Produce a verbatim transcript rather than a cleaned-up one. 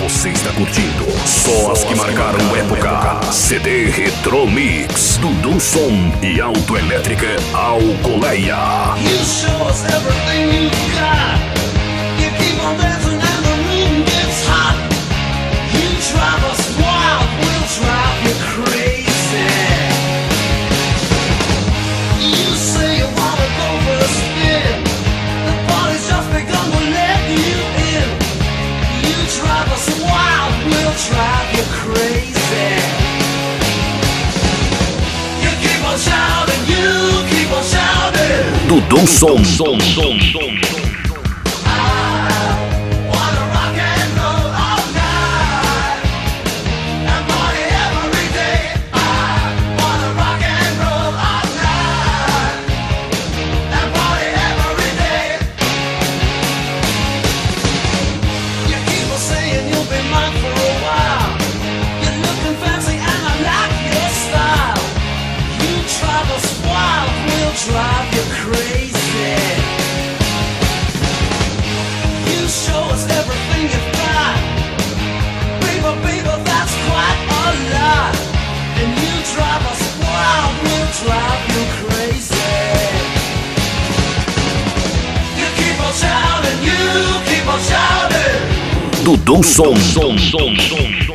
Você está curtindo só as que marcaram época. C D Retro Mix, Dudu Som e Autoelétrica Alcoleia. You show us everything you've got. You keep on dancing and the room gets hot. You drive us wild, we'll drive you crazy. You say you wanna go for a spin. The party's just begun, we'll let you in. You drive us wild, we'll drive you crazy. You keep on shouting, you keep on shouting. Dudu Som, som, som, som. Drive you crazy. You show us everything you've got. Baby, baby, that's quite a lot. And you drive us wild, we'll drive you crazy. You keep on shouting, you keep on shouting. Dudu Som, som, som, som.